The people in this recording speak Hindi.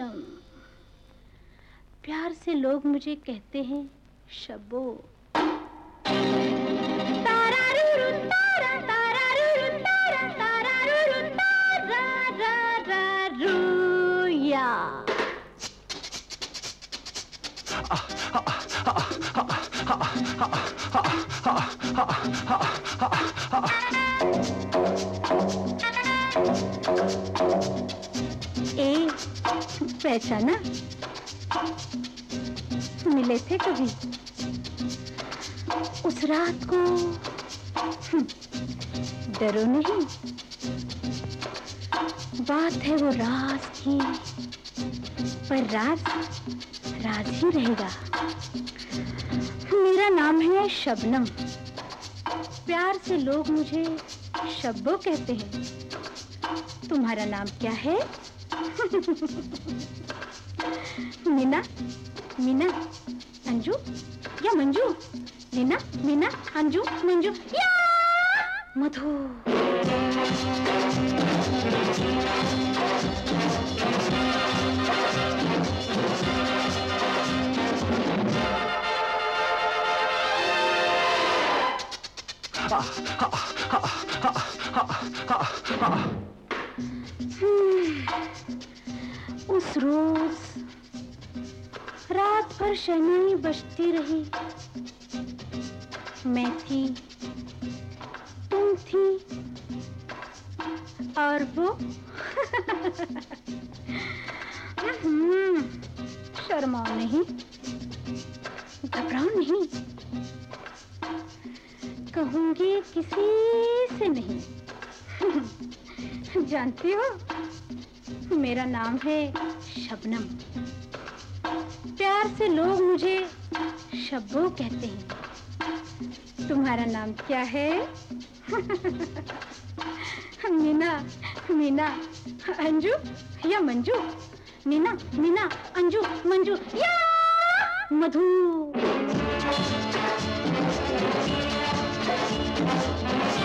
शबनम। प्यार से लोग मुझे कहते हैं शब्बो। ए, पहचाना? मिले थे कभी उस रात को? डरो नहीं, बात है वो राज की, पर राज राज ही रहेगा। मेरा नाम है शबनम। प्यार से लोग मुझे शब्बो कहते हैं। तुम्हारा नाम क्या है? मीना, मीना, अंजू या मंजू? मीना, मीना, अंजू, मंजू या मधु। उस रोज रात भर शहनाई बजती रही। मैं थी, तुम थी और वो। शर्माओ नहीं, घबराओ नहीं, कहूंगी किसी से नहीं। जानती हो मेरा नाम है शबनम। प्यार से लोग मुझे शब्बो कहते हैं। तुम्हारा नाम क्या है? मीना, मीना, अंजू या मंजू? मीना, मीना, अंजू, मंजू या मधु।